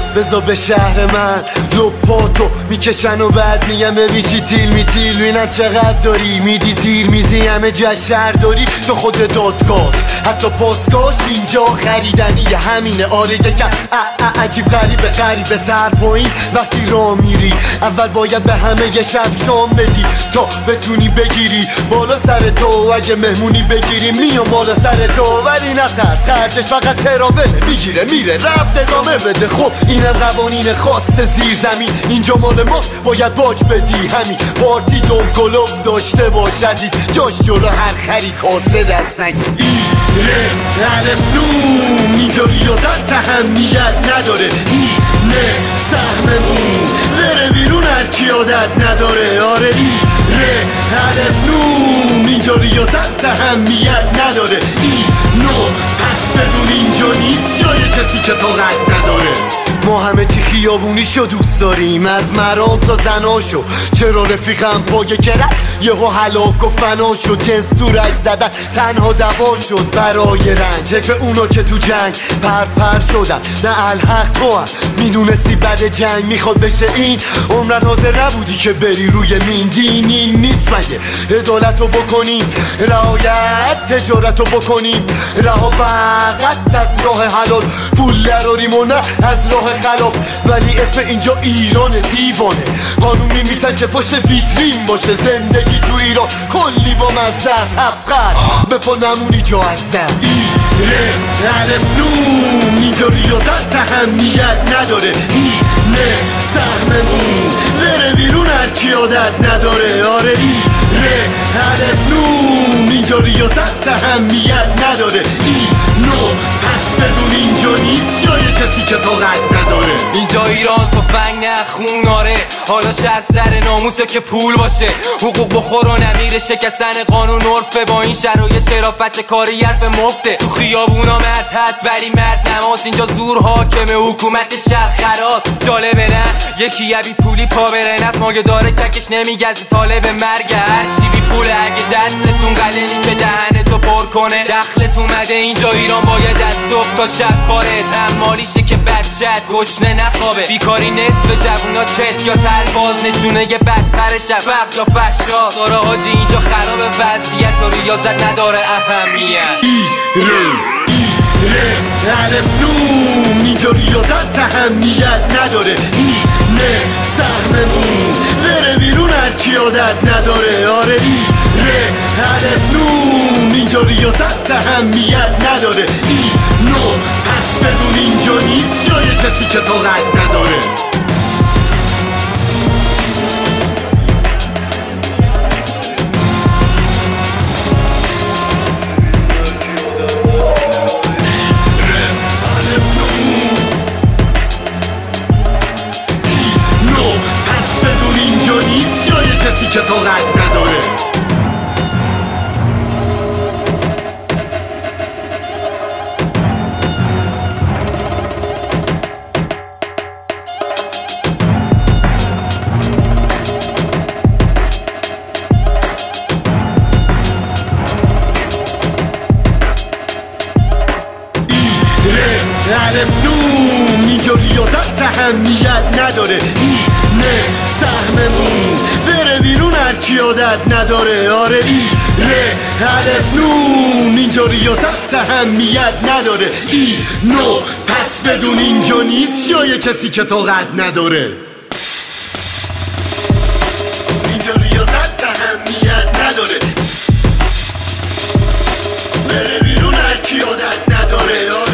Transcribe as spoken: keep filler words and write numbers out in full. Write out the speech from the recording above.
بذار به شهر من لپاتو میکشن و بعد میگم ببیشی تیل می تیل بینم چقدر داری میدی زیر میزی همه جا شهر داری تو خود دادگاش حتی پاسکاش اینجا خریدنیه همینه آره یکم عجیب غریبه غریبه سر پایین وقتی راه میری اول باید به همه یه شب شام بدی تا بتونی بگیری بالا سر تو اگه مهمونی بگیری میام بالا سر تو ولی نترس خرجش فقط تراوله میگیره میره رفت ادامه بده خب اینم قوانین خاص زیر زمین اینجا مال ماست باید باج بدی همین پارتی دوم گلوف داشته باش عزیز جاش جلو هر خری کاسه دست نگی ایره الف نون اینجا ریاضت اهمیت نداره اینه سهممون بره بیرون هرکی عادت نداره آره ایره الف نون اینجا ریاضت اهمیت نداره اینو پس بدون اینجا نیست جای کسی که طاقت نداره ما همه چی خیابونیشو دوست داریم از مرام تا زناشو چرا رفیقم پاگه کرد یهو هلاک و فنا شد جنس تو رگ زدن تنها دوا شد برای رنج حیف اونا که تو جنگ پر پر شدن نه الحق تو هم میدونستی بعد جنگ میخواد بشه این عمرن حاضر نبودی که بری روی مین دین این نیست مگه عدالتو بکنیم رعایت تجارتو بکنیم رها فقط از راه حلال پول دراریم و نه از راه خلاف ولی اسم اینجا ایران دیوانه قانون میمیسن که پشت ویترین باشه زندگی تو ایران کلی با مزه از حفقت به پا نمونی جا از زم ایره الف نون اینجا ریاضت اهمیت نداره اینه سهممون بره بیرون هرکی عادت نداره آره ایره الف نون اینجا ریاضت اهمیت نداره اینو پس بدون اینجا نیست جای کسی که طاقت نداره اینجا ایران تو فنگ نه خون آره حالا شهر سر ناموسه که پول باشه حقوق بخور و نمیره شکستن قانون عرفه با این شرایط شرافت کاری حرف مفته تو خیابونا مرد هست ولی مرد نماس اینجا زور حاکمه حکومت شهر خراس جالبه نه یکی یه بی پولی پا بره نست ماگه داره تکش نمیگزه طالب مرگ هرچی بی پوله اگه دستتون قلنی که دهنتو پر کنه دخلت اومده اینجا ایران باید از صبح تا شب کاره تمالیشه که بچت گشنه نخوابه بیکاری نصف جوونا چت یا تلباز نشونه یه بدتر شفق یا فشا سارا حاجی اینجا خراب وضعیت و ریاضت نداره اهمیت ایره ایره الف نون اینجا ریاضت اهمیت نداره اینه سهممون بره بیرون هرکی عادت نداره آره ایره الف نون اینجا ریاضت اهمیت نداره اینو پس بدون اینجا نیست جای کسی که طاقت نداره کسی که طاقت نداره ایره الف نون اینجا ریاضت اهمیت نداره اینه سهممون بره بیرون هرکی عادت نداره آره ایره الف نون اینجا ریاضت اهمیت نداره اینو پس بدون اینجا نیست جای کسی که طاقت نداره اینجا ریاضت اهمیت نداره بره بیرون هرکی عادت نداره